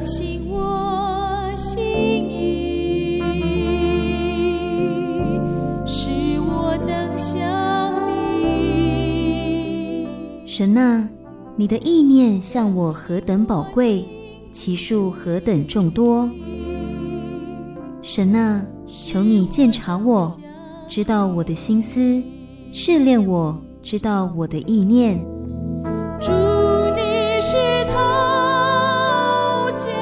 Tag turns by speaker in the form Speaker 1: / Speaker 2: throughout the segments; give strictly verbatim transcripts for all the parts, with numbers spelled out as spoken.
Speaker 1: 醒我心意，使我能想你。
Speaker 2: 神啊，你的意念向我何等宝贵，其数何等众多。神啊，求你鉴察我，知道我的心思，试炼我，知道我的意念。
Speaker 1: 主，你是陶匠，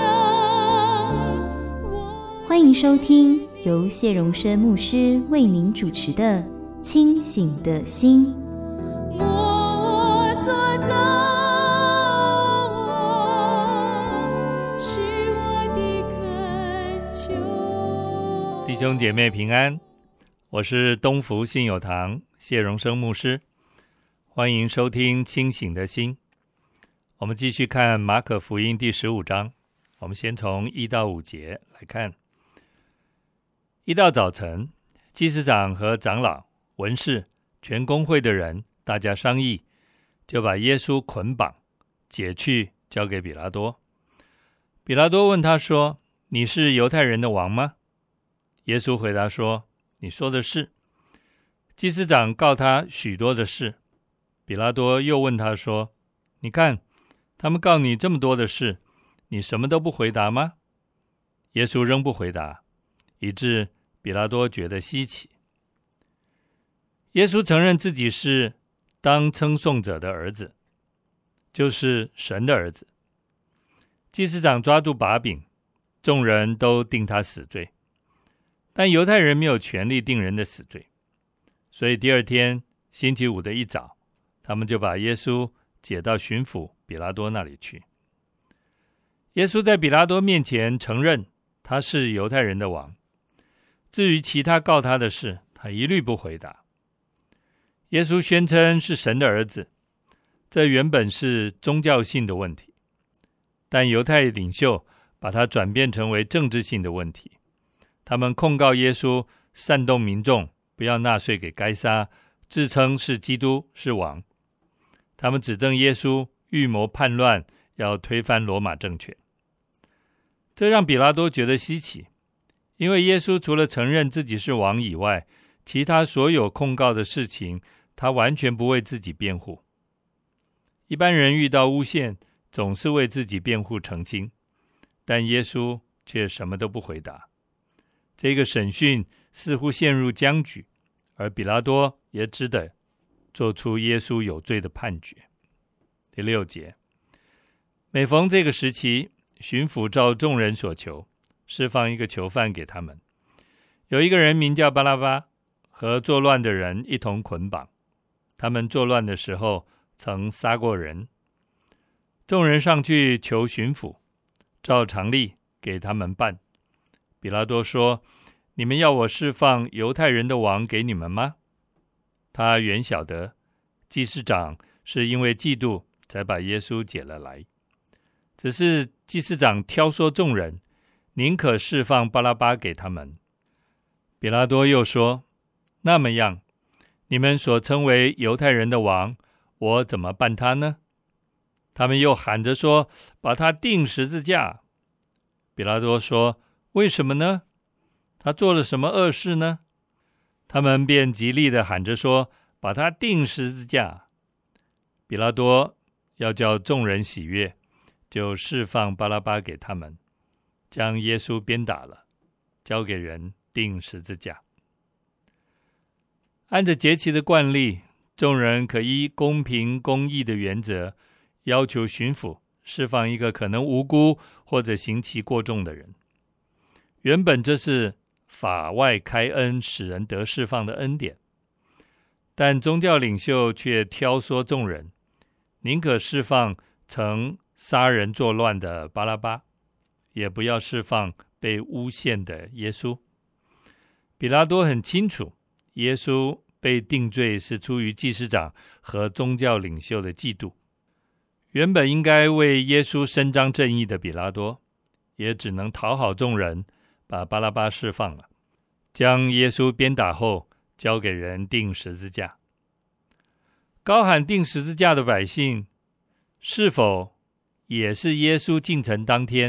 Speaker 2: 欢迎收听由谢荣生牧师为您主持的《清醒的心》。
Speaker 1: 摸我所造，我是我的恳求。
Speaker 3: 弟兄姐妹平安，我是东福信友堂谢荣生牧师，欢迎收听清醒的心。我们继续看马可福音第十五章，我们先从一到五节来看。一到早晨，祭司长和长老、文士、全公会的人大家商议，就把耶稣捆绑解去，交给比拉多。比拉多问他说：你是犹太人的王吗？耶稣回答说：你说的是。祭司长告他许多的事。比拉多又问他说：你看，他们告你这么多的事，你什么都不回答吗？耶稣仍不回答，以致比拉多觉得稀奇。耶稣承认自己是当称颂者的儿子，就是神的儿子。祭司长抓住把柄，众人都定他死罪，但犹太人没有权利定人的死罪，所以第二天星期五的一早，他们就把耶稣解到巡抚比拉多那里去。耶稣在比拉多面前承认他是犹太人的王，至于其他告他的事，他一律不回答。耶稣宣称是神的儿子，这原本是宗教性的问题，但犹太领袖把它转变成为政治性的问题。他们控告耶稣煽动民众不要纳税给该撒，自称是基督，是王。他们指证耶稣预谋叛乱，要推翻罗马政权。这让比拉多觉得稀奇，因为耶稣除了承认自己是王以外，其他所有控告的事情，他完全不为自己辩护。一般人遇到诬陷，总是为自己辩护澄清，但耶稣却什么都不回答。这个审讯似乎陷入僵局，而比拉多也只得做出耶稣有罪的判决。第六节，每逢这个时期，巡抚照众人所求，释放一个囚犯给他们。有一个人名叫巴拉巴，和作乱的人一同捆绑。他们作乱的时候曾杀过人。众人上去求巡抚，照常例给他们办。比拉多说：你们要我释放犹太人的王给你们吗？他原晓得祭司长是因为嫉妒才把耶稣解了来，只是祭司长挑唆众人，宁可释放巴拉巴给他们。比拉多又说：那么样，你们所称为犹太人的王，我怎么办他呢？他们又喊着说：把他钉十字架。比拉多说：为什么呢？他做了什么恶事呢？他们便极力地喊着说：把他钉十字架。比拉多要叫众人喜悦，就释放巴拉巴给他们，将耶稣鞭打了，交给人钉十字架。按着节期的惯例，众人可依公平公义的原则，要求巡抚释放一个可能无辜或者刑期过重的人。原本这是法外开恩，使人得释放的恩典，但宗教领袖却挑唆众人，宁可释放曾杀人作乱的巴拉巴，也不要释放被诬陷的耶稣。比拉多很清楚，耶稣被定罪是出于祭司长和宗教领袖的嫉妒。原本应该为耶稣伸张正义的比拉多，也只能讨好众人，把巴拉巴释放了，将耶稣鞭打后交给人钉十字架。高喊钉十字架的百姓，是否也是耶稣进城当天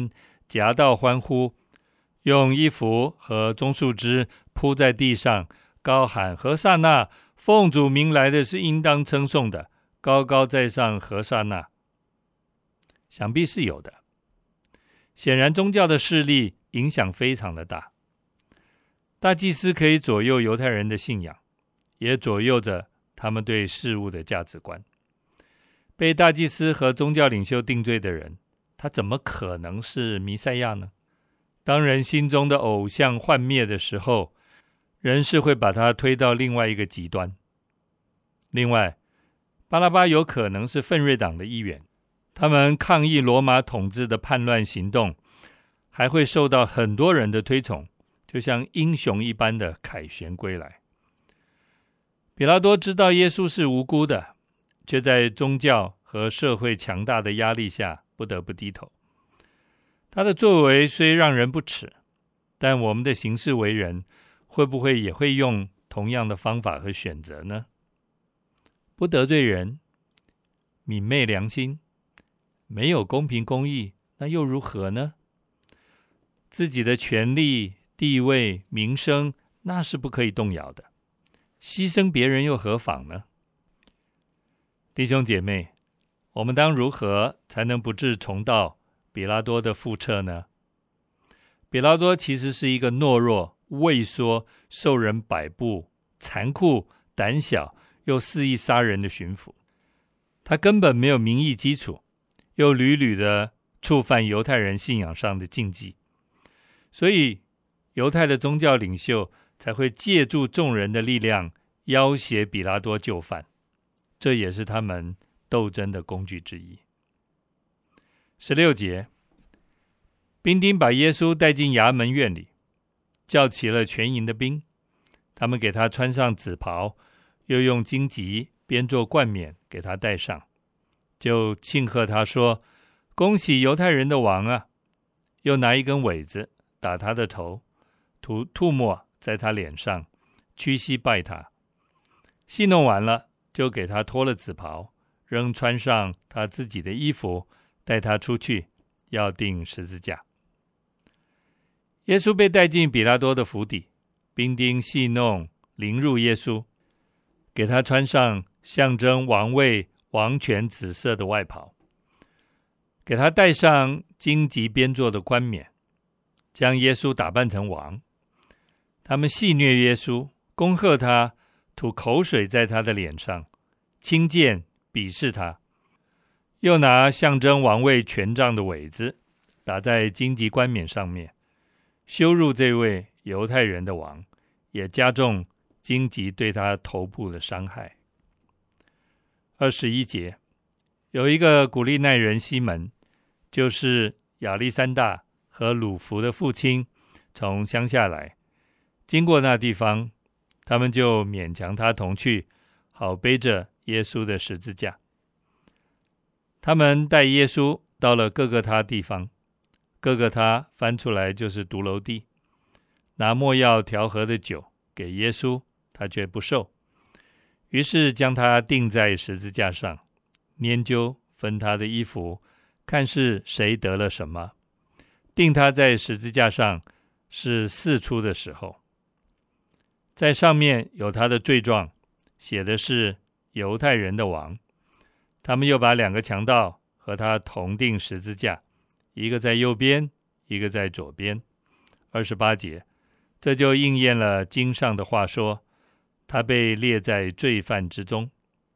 Speaker 3: 夹道欢呼，用衣服和棕树枝铺在地上，高喊何撒那，奉主名来的是应当称颂的，高高在上何撒那。想必是有的。显然宗教的势力影响非常的大，大祭司可以左右犹太人的信仰，也左右着他们对事物的价值观。被大祭司和宗教领袖定罪的人，他怎么可能是弥赛亚呢？当人心中的偶像幻灭的时候，人是会把他推到另外一个极端。另外，巴拉巴有可能是奋锐党的一员，他们抗议罗马统治的叛乱行动，还会受到很多人的推崇，就像英雄一般的凯旋归来。比拉多知道耶稣是无辜的，却在宗教和社会强大的压力下不得不低头。他的作为虽让人不齿，但我们的行事为人会不会也会用同样的方法和选择呢？不得罪人，泯昧良心，没有公平公义，那又如何呢？自己的权利、地位、名声，那是不可以动摇的，牺牲别人又何妨呢？弟兄姐妹，我们当如何才能不致重蹈比拉多的覆辙呢？比拉多其实是一个懦弱、畏缩、受人摆布、残酷、胆小又肆意杀人的巡抚。他根本没有民意基础，又屡屡的触犯犹太人信仰上的禁忌，所以犹太的宗教领袖才会借助众人的力量要挟比拉多就范，这也是他们斗争的工具之一。十六节，兵丁把耶稣带进衙门院里，叫齐了全营的兵，他们给他穿上紫袍，又用荆棘编做冠冕给他戴上，就庆贺他说：恭喜犹太人的王啊！又拿一根苇子打他的头，涂吐沫在他脸上，屈膝拜他。戏弄完了，就给他脱了紫袍，仍穿上他自己的衣服，带他出去，要钉十字架。耶稣被带进比拉多的府邸，兵丁戏弄凌辱耶稣，给他穿上象征王位王权紫色的外袍，给他戴上荆棘编做的冠冕，将耶稣打扮成王。他们戏谑耶稣，恭贺他，吐口水在他的脸上，轻贱鄙视他，又拿象征王位权杖的苇子打在荆棘冠冕上面，羞辱这位犹太人的王，也加重荆棘对他头部的伤害。二十一节，有一个古利奈人西门，就是亚历山大和鲁孚的父亲，从乡下来，经过那地方，他们就勉强他同去，好背着耶稣的十字架。他们带耶稣到了各个他地方，各个他翻出来就是独楼地，拿没药调和的酒给耶稣，他却不受，于是将他钉在十字架上，拈阄分他的衣服，看是谁得了什么。钉他在十字架上是巳初的时候，在上面有他的罪状，写的是犹太人的王。他们又把两个强盗和他同钉十字架，一个在右边，一个在左边。二十八节，这就应验了经上的话说，他被列在罪犯之中。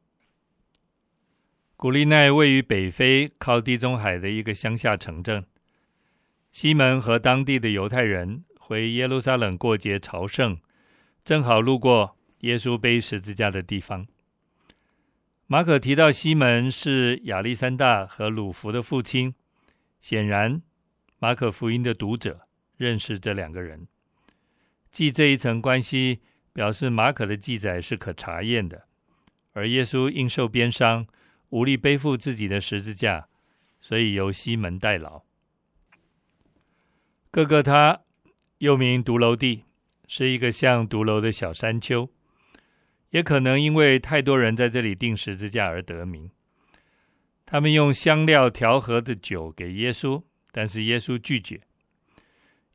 Speaker 3: 古利奈位于北非靠地中海的一个乡下城镇，西门和当地的犹太人回耶路撒冷过节朝圣，正好路过耶稣背十字架的地方。马可提到西门是亚历山大和鲁孚的父亲，显然马可福音的读者认识这两个人。记这一层关系，表示马可的记载是可查验的，而耶稣因受鞭伤，无力背负自己的十字架，所以由西门代劳。各个他又名独楼地，是一个像独楼的小山丘，也可能因为太多人在这里钉十字架而得名。他们用香料调和的酒给耶稣，但是耶稣拒绝，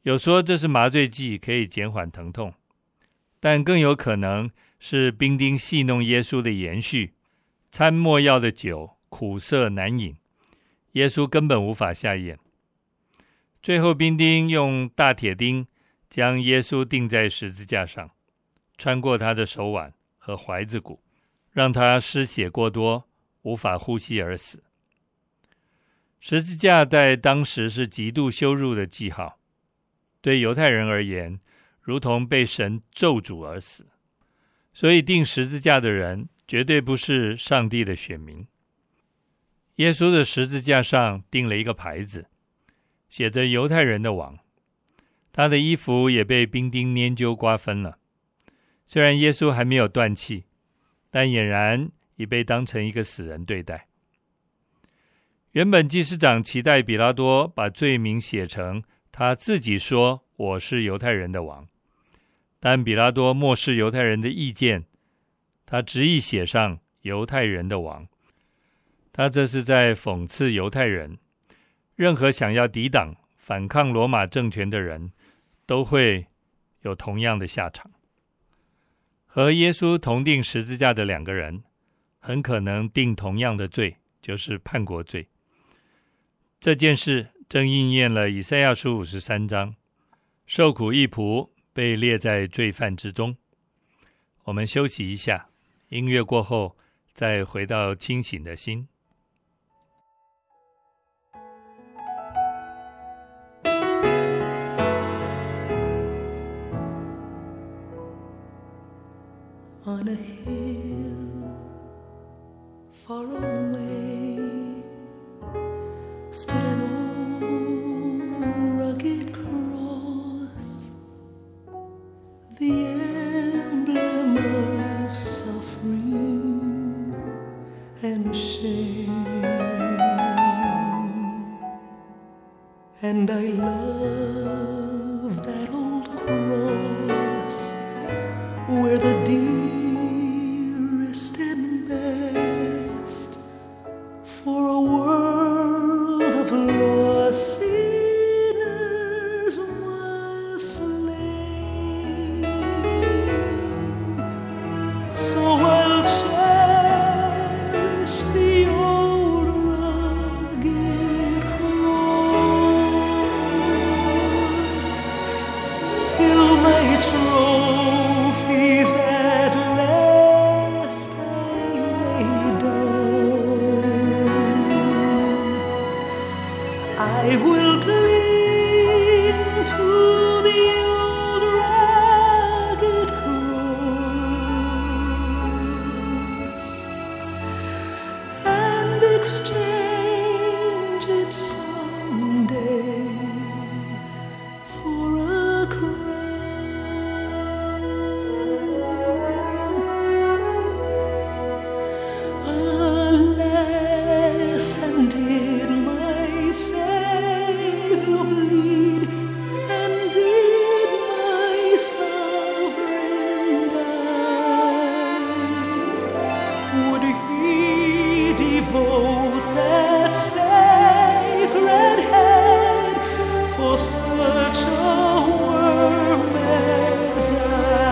Speaker 3: 有说这是麻醉剂，可以减缓疼痛，但更有可能是兵丁戏弄耶稣的延续，掺没药的酒苦涩难饮，耶稣根本无法下咽。最后兵丁用大铁钉将耶稣钉在十字架上，穿过他的手腕和踝子骨，让他失血过多，无法呼吸而死。十字架在当时是极度羞辱的记号，对犹太人而言，如同被神咒诅而死。所以钉十字架的人绝对不是上帝的选民。耶稣的十字架上钉了一个牌子，写着犹太人的王，他的衣服也被兵丁拈阄瓜分了。虽然耶稣还没有断气，但俨然已被当成一个死人对待。原本祭司长期待比拉多把罪名写成他自己说我是犹太人的王，但比拉多漠视犹太人的意见，他执意写上犹太人的王。他这是在讽刺犹太人，任何想要抵挡反抗罗马政权的人都会有同样的下场。和耶稣同定十字架的两个人很可能定同样的罪，就是叛国罪。这件事正应验了以赛亚书五十三章，受苦义仆被列在罪犯之中。我们休息一下，音乐过后再回到清醒的心。
Speaker 1: On a hill far away stood an old rugged cross, the emblem of suffering and shame. And I love that old cross where the dearest and best for a world of lost sinners was slain. So I'll cherish the old rugged cross till my trophies at last I lay down. I will cling to the old rugged cross and exchange it someday for a crown. Alas, and did my Savior bleed, and did my sovereign die? Would he devote that sacred head for such a worm as I?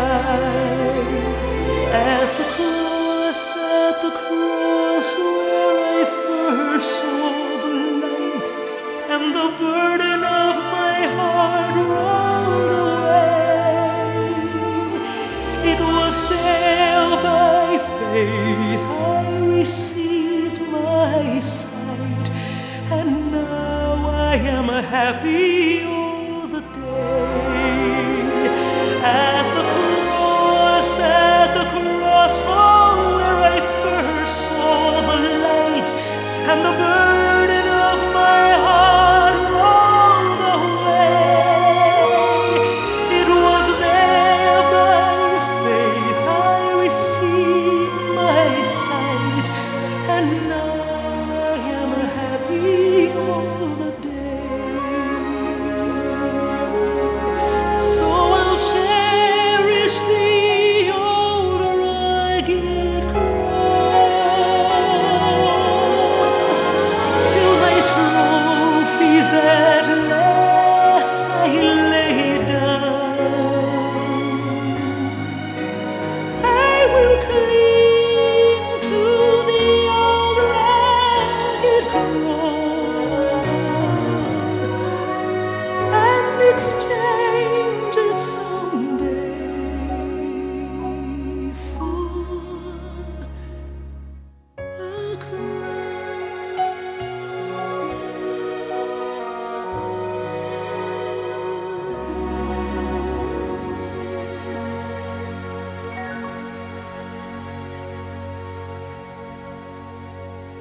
Speaker 1: At the cross, at the cross where I first saw the light, and the burden of my heart rolled away. It was there by faith I received my sight, and now I am happy all the day. At the cross, at the cross, oh, where I first saw the light, and the burden of my heart rolled away. It was there by faith I received my sight, and now I am happy all the day. So I'll cherish the old rugged cross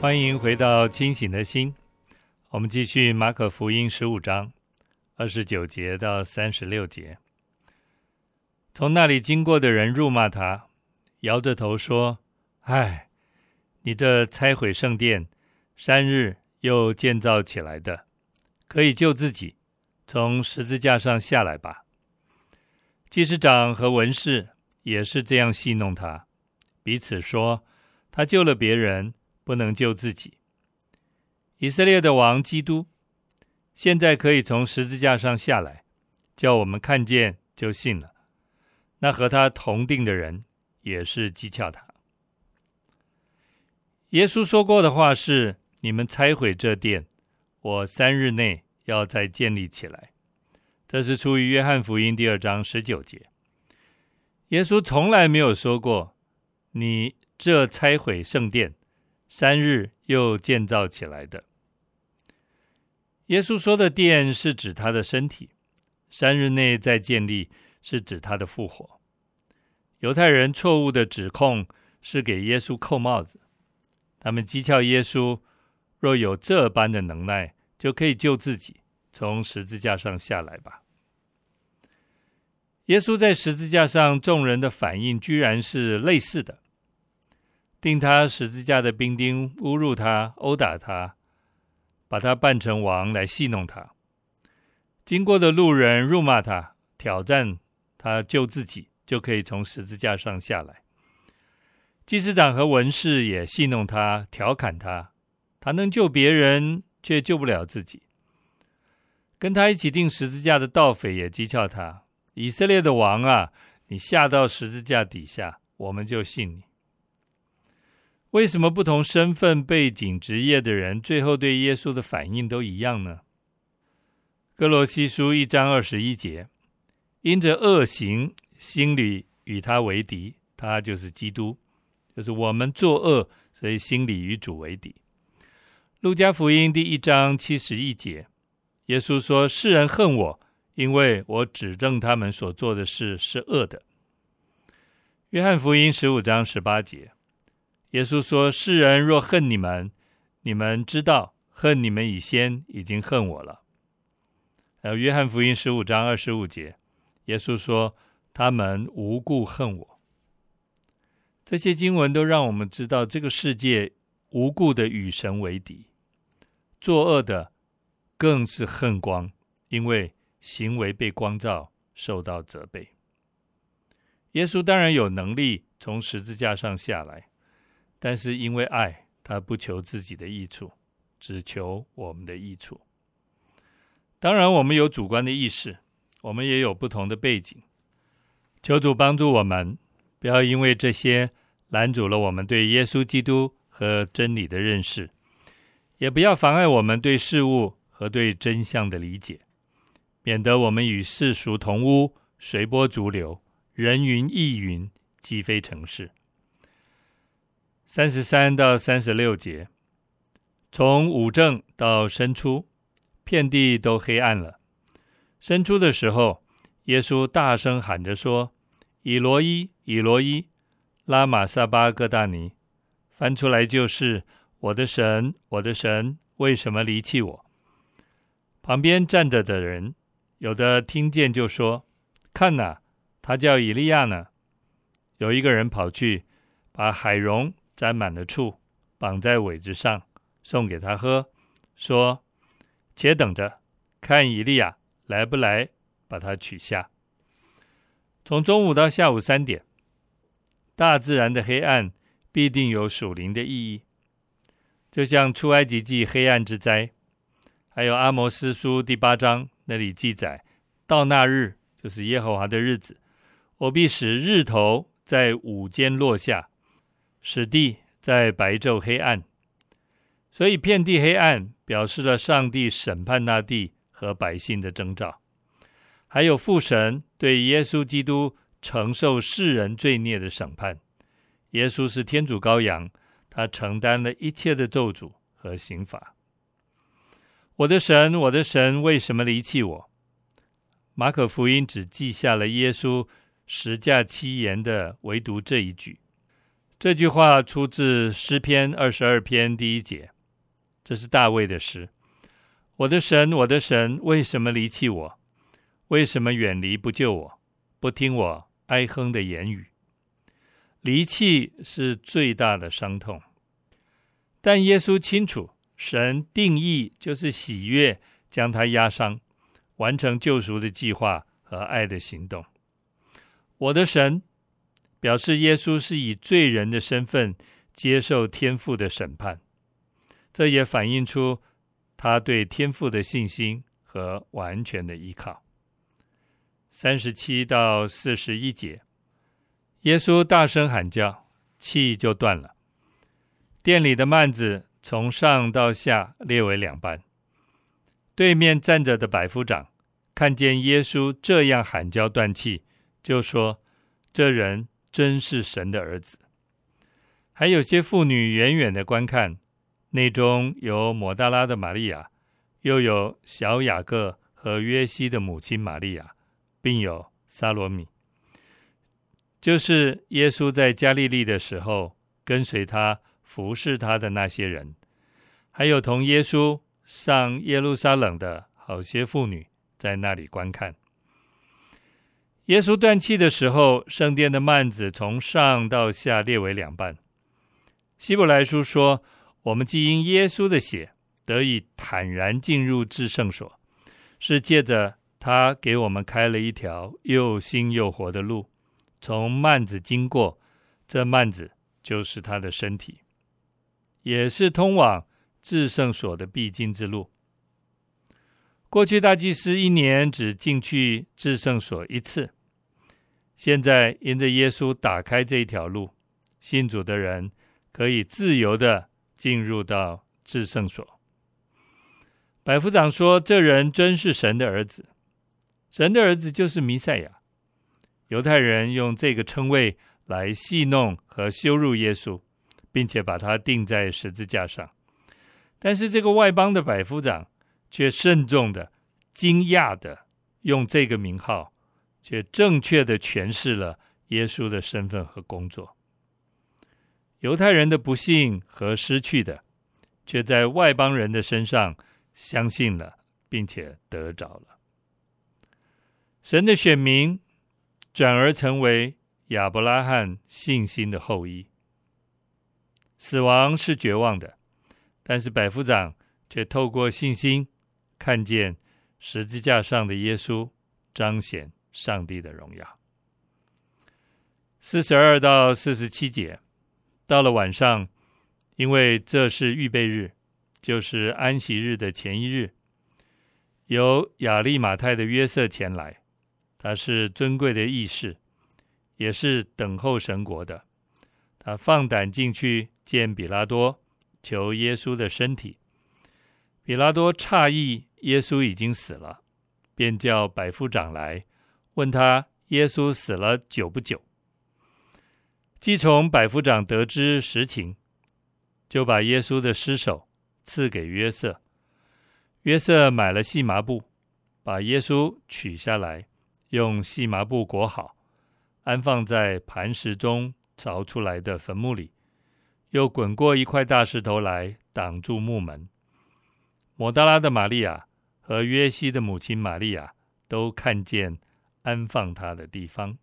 Speaker 3: 欢迎回到清醒的心，我们继续马可福音十五章二十九节到三十六节。从那里经过的人辱骂他，摇着头说：唉，你这拆毁圣殿，三日又建造起来的，可以救自己，从十字架上下来吧。祭司长和文士也是这样戏弄他，彼此说：他救了别人，不能救自己。以色列的王基督现在可以从十字架上下来，叫我们看见就信了。那和他同定的人也是讥诮他。耶稣说过的话是：你们拆毁这殿，我三日内要再建立起来。这是出于约翰福音第二章十九节。耶稣从来没有说过你这拆毁圣殿，三日又建造起来的。耶稣说的殿是指他的身体，三日内再建立是指他的复活。犹太人错误的指控是给耶稣扣帽子，他们讥诮耶稣若有这般的能耐，就可以救自己，从十字架上下来吧。耶稣在十字架上，众人的反应居然是类似的。钉他十字架的兵丁侮辱他，殴打他，把他扮成王来戏弄他。经过的路人辱骂他，挑战他救自己就可以从十字架上下来。祭司长和文士也戏弄他，调侃他，他能救别人，却救不了自己。跟他一起钉十字架的盗匪也讥诮他：以色列的王啊，你下到十字架底下，我们就信你。为什么不同身份、背景、职业的人最后对耶稣的反应都一样呢？哥罗西书一章二十一节，因着恶行，心里与他为敌，他就是基督，就是我们作恶，所以心里与主为敌。路加福音第一章七十一节，耶稣说：世人恨我，因为我指证他们所做的事是恶的。约翰福音十五章十八节，耶稣说：世人若恨你们，你们知道恨你们以先已经恨我了。还有约翰福音十五章二十五节，耶稣说：他们无故恨我。这些经文都让我们知道，这个世界无故的与神为敌，作恶的更是恨光，因为行为被光照，受到责备。耶稣当然有能力从十字架上下来，但是因为爱，他不求自己的益处，只求我们的益处。当然我们有主观的意识，我们也有不同的背景，求主帮助我们，不要因为这些拦阻了我们对耶稣基督和真理的认识，也不要妨碍我们对事物和对真相的理解，免得我们与世俗同污，随波逐流，人云亦云，积非成是。三十三到三十六节，从午正到申初，遍地都黑暗了。申初的时候，耶稣大声喊着说：以罗伊，以罗伊，拉玛撒巴各大尼。翻出来就是：我的神，我的神，为什么离弃我？旁边站着的人，有的听见就说：看哪，他叫以利亚呢。有一个人跑去，把海蓉沾满了醋，绑在苇子上，送给他喝，说：且等着，看以利亚来不来，把他取下。从中午到下午三点，大自然的黑暗必定有属灵的意义，就像出埃及记黑暗之灾，还有阿摩司书第八章那里记载，到那日，就是耶和华的日子，我必使日头在午间落下，使地在白昼黑暗。所以遍地黑暗表示了上帝审判那地和百姓的征兆，还有父神对耶稣基督承受世人罪孽的审判。耶稣是天主羔羊，他承担了一切的咒诅和刑罚。我的神，我的神，为什么离弃我？马可福音只记下了耶稣十架七言的唯独这一句。 这句话出自诗篇二十二篇第一节，这是大卫的诗。我的神，我的神，为什么离弃我？为什么远离不救我？不听我哀哼的言语？离弃是最大的伤痛，但耶稣清楚，神定义就是喜悦将他压伤，完成救赎的计划和爱的行动。我的神表示耶稣是以罪人的身份接受天父的审判，这也反映出他对天父的信心和完全的依靠。三十七到四十一节，耶稣大声喊叫，气就断了，殿里的幔子从上到下裂为两半。对面站着的百夫长看见耶稣这样喊叫断气，就说：这人真是神的儿子。还有些妇女远远的观看，内中有抹大拉的玛利亚，又有小雅各和约西的母亲玛利亚，并有撒罗米，就是耶稣在加利利的时候跟随他服侍他的那些人，还有同耶稣上耶路撒冷的好些妇女在那里观看。耶稣断气的时候，圣殿的幔子从上到下裂为两半。希伯来书说，我们既因耶稣的血得以坦然进入至圣所，是借着他给我们开了一条又新又活的路，从幔子经过，这幔子就是他的身体，也是通往至圣所的必经之路。过去大祭司一年只进去至圣所一次，现在因着耶稣打开这一条路，信主的人可以自由地进入到至圣所。百夫长说，这人真是神的儿子。神的儿子就是弥赛亚。犹太人用这个称谓来戏弄和羞辱耶稣，并且把他钉在十字架上。但是这个外邦的百夫长却慎重的、惊讶的用这个名号，却正确的诠释了耶稣的身份和工作。犹太人的不信和失去的，却在外邦人的身上相信了，并且得着了。神的选民转而成为亚伯拉罕信心的后裔。死亡是绝望的，但是百夫长却透过信心看见十字架上的耶稣，彰显上帝的荣耀。四十二到四十七节，到了晚上，因为这是预备日，就是安息日的前一日，由亚利马太的约瑟前来，他是尊贵的义士，也是等候神国的。他放胆进去见比拉多，求耶稣的身体。比拉多诧异耶稣已经死了，便叫百夫长来，问他耶稣死了久不久。既从百夫长得知实情，就把耶稣的尸首赐给约瑟。约瑟买了细麻布，把耶稣取下来，用细麻布裹好，安放在磐石中凿出来的坟墓里，又滚过一块大石头来挡住墓门。抹大拉的玛利亚和约西的母亲玛利亚都看见安放他的地方。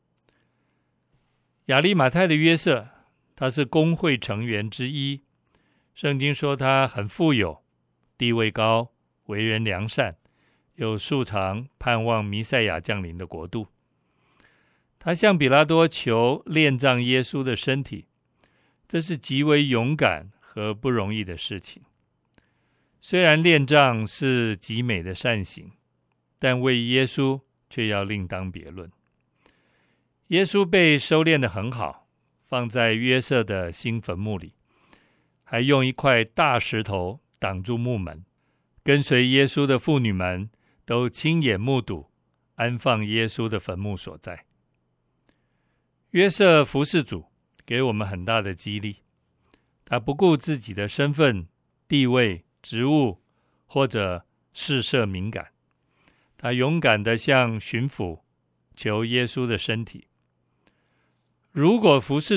Speaker 3: 亚利马太的约瑟，他是公会成员之一，圣经说他很富有，地位高，为人良善，有素常盼望弥赛亚降临的国度。他向比拉多求殓葬耶稣的身体，这是极为勇敢和不容易的事情。虽然殓葬是极美的善行，但为耶稣却要另当别论。耶稣被收敛得很好，放在约瑟的新坟墓里，还用一块大石头挡住墓门。跟随耶稣的妇女们都亲眼目睹安放耶稣的坟墓所在。约瑟服侍主，给我们很大的激励。他不顾自己的身份、地位、职务或者事涉敏感，他勇敢地向巡抚求耶稣的身体。如果服侍主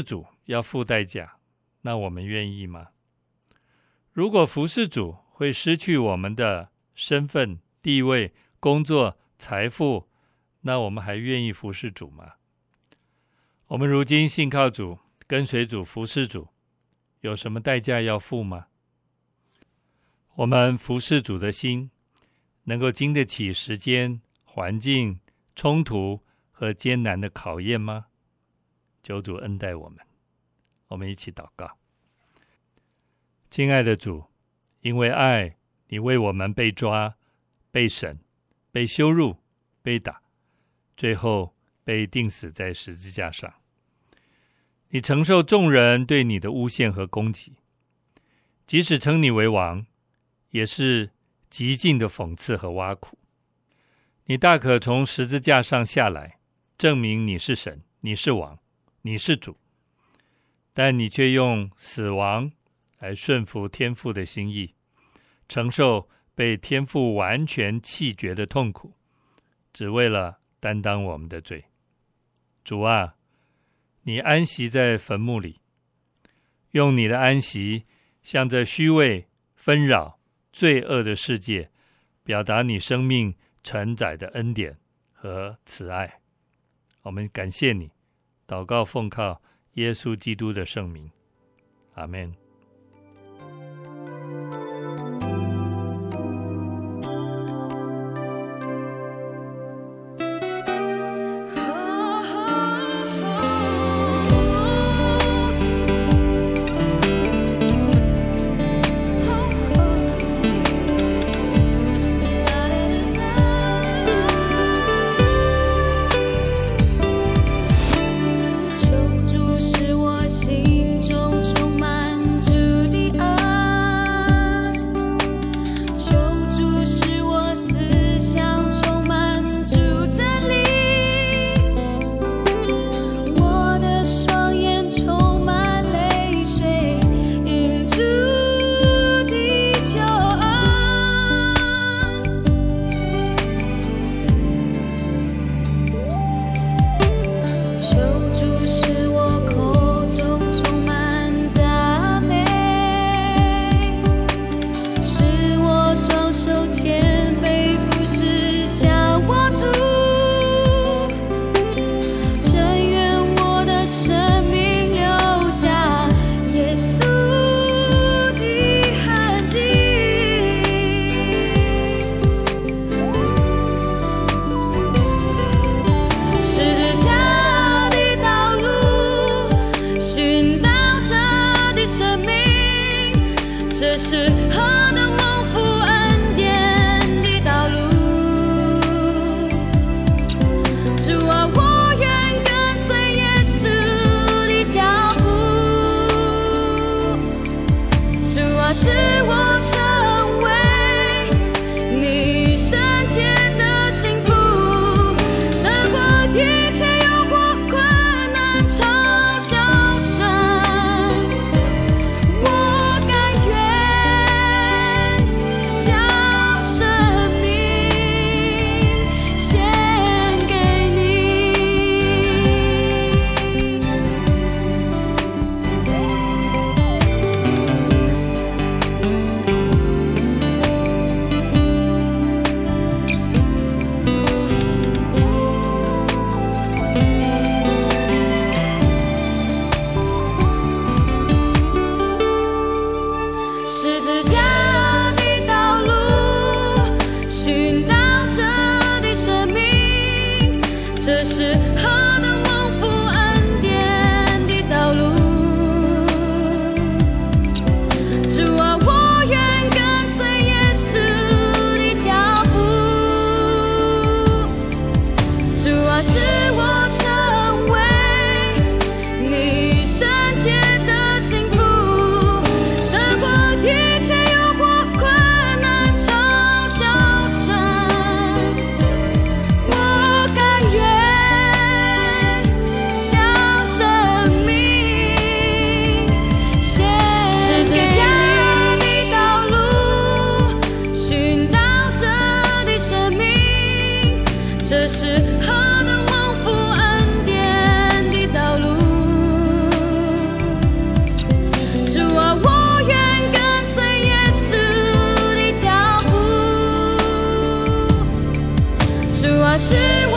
Speaker 3: 要付代价，那我们愿意吗？如果服侍主会失去我们的身份、地位、工作、财富，那我们还愿意服侍主吗？我们如今信靠主，跟随主，服侍主，有什么代价要付吗？我们服侍主的心能够经得起时间、环境、冲突和艰难的考验吗？求主恩待我们。我们一起祷告。亲爱的主，因为爱，你为我们被抓、被审、被羞辱、被打，最后被钉死在十字架上。你承受众人对你的诬陷和攻击，即使称你为王，也是极尽的讽刺和挖苦。你大可从十字架上下来，证明你是神，你是王，你是主，但你却用死亡来顺服天父的心意，承受被天父完全弃绝的痛苦，只为了担当我们的罪。主啊，你安息在坟墓里，用你的安息向着虚伪、纷扰、罪恶的世界，表达你生命承载的恩典和慈爱。我们感谢你，祷告奉靠耶稣基督的圣名，阿们。
Speaker 1: 求主使我心中充满
Speaker 4: 我是